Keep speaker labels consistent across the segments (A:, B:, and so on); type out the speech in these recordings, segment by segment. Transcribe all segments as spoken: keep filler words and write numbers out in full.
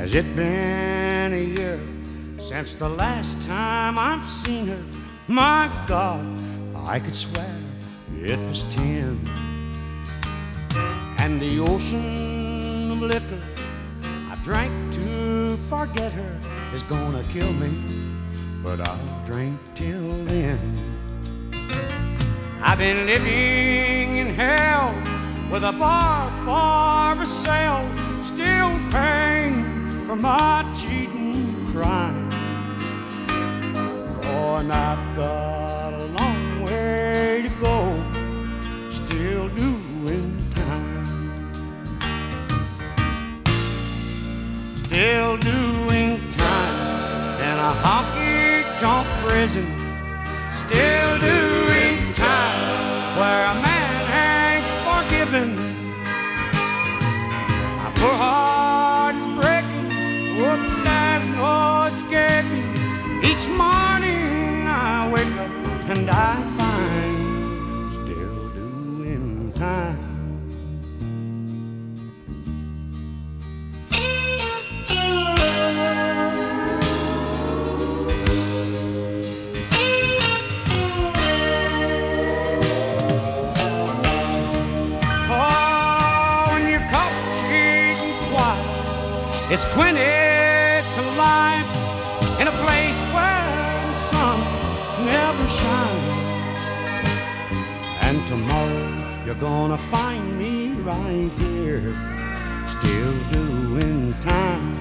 A: Has it been a year since the last time I've seen her? My God, I could swear it was ten. And the ocean of liquor I drank to forget her is gonna kill me, but I'll drink till then. I've been living in hell with a bar for sale, still paying for my cheating crime. Oh, and I've got a long way to go, still doing time, still doing time in a honky-tonk prison, still doing time where a man ain't forgiven. My poor heart is breaking, whoop, there's no escaping. Each morning I wake up and I find still doing time. It's twenty to life in a place where the sun never shines. And tomorrow you're gonna find me right here, still doing time,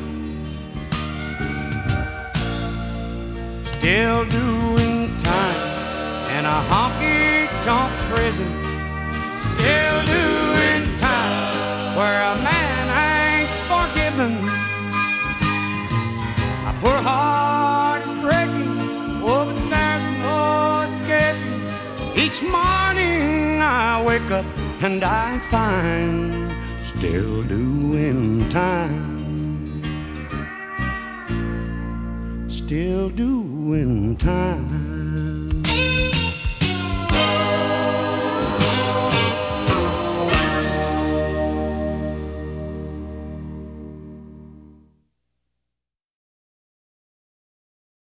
A: still doing time in a honky-tonk prison, still doing time where a man ain't forgiven. My poor heart is breaking, oh, but there's no escaping. Each morning I wake up and I find still doing time, still doing time.